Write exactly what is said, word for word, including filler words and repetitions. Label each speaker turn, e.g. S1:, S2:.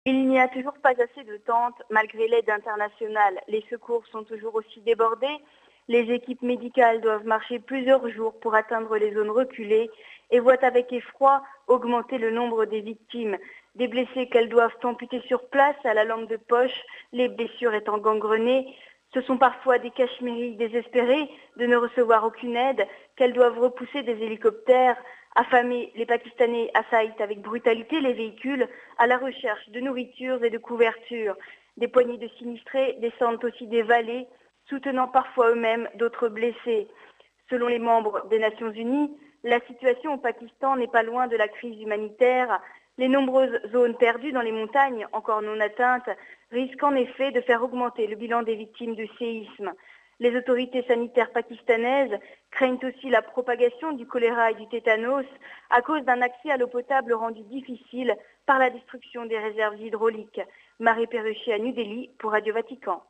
S1: Il n'y a toujours pas assez de tentes malgré l'aide internationale. Les secours sont toujours aussi débordés. Les équipes médicales doivent marcher plusieurs jours pour atteindre les zones reculées et voient avec effroi augmenter le nombre des victimes. Des blessés qu'elles doivent amputer sur place à la lampe de poche, les blessures étant gangrenées. Ce sont parfois des cachemiris désespérés de ne recevoir aucune aide, qu'elles doivent repousser des hélicoptères. Affamés, les Pakistanais assaillent avec brutalité les véhicules à la recherche de nourriture et de couverture. Des poignées de sinistrés descendent aussi des vallées, soutenant parfois eux-mêmes d'autres blessés. Selon les membres des Nations Unies, la situation au Pakistan n'est pas loin de la crise humanitaire. Les nombreuses zones perdues dans les montagnes, encore non atteintes, risquent en effet de faire augmenter le bilan des victimes du séisme. Les autorités sanitaires pakistanaises craignent aussi la propagation du choléra et du tétanos à cause d'un accès à l'eau potable rendu difficile par la destruction des réserves hydrauliques. Marie Perruchet à New Delhi pour Radio Vatican.